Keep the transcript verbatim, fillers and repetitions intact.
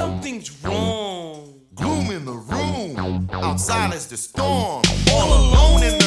Something's wrong. Gloom in the room. Outside is the storm. All alone in